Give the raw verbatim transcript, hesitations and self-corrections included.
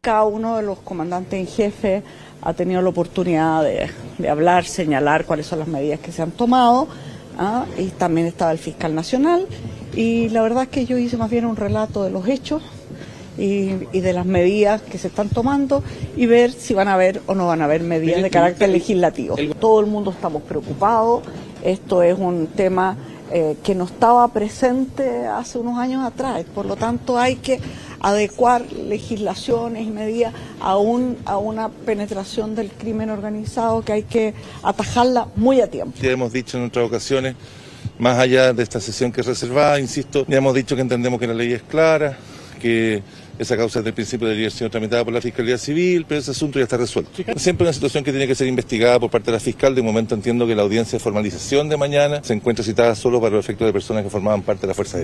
cada uno de los comandantes en jefe ha tenido la oportunidad de, de hablar, señalar cuáles son las medidas que se han tomado, ¿ah? Y también estaba el fiscal nacional, y la verdad es que yo hice más bien un relato de los hechos y, y de las medidas que se están tomando, y ver si van a haber o no van a haber medidas de carácter legislativo. Todo el mundo estamos preocupados, esto es un tema eh, que no estaba presente hace unos años atrás, por lo tanto hay que adecuar legislaciones y medidas a, un, a una penetración del crimen organizado que hay que atajarla muy a tiempo. Ya hemos dicho en otras ocasiones, más allá de esta sesión que es reservada, insisto, ya hemos dicho que entendemos que la ley es clara, que esa causa desde el principio debería haber sido tramitada por la Fiscalía Civil, pero ese asunto ya está resuelto. Siempre una situación que tiene que ser investigada por parte de la fiscal. De momento entiendo que la audiencia de formalización de mañana se encuentra citada solo para los efectos de personas que formaban parte de la Fuerza Aérea.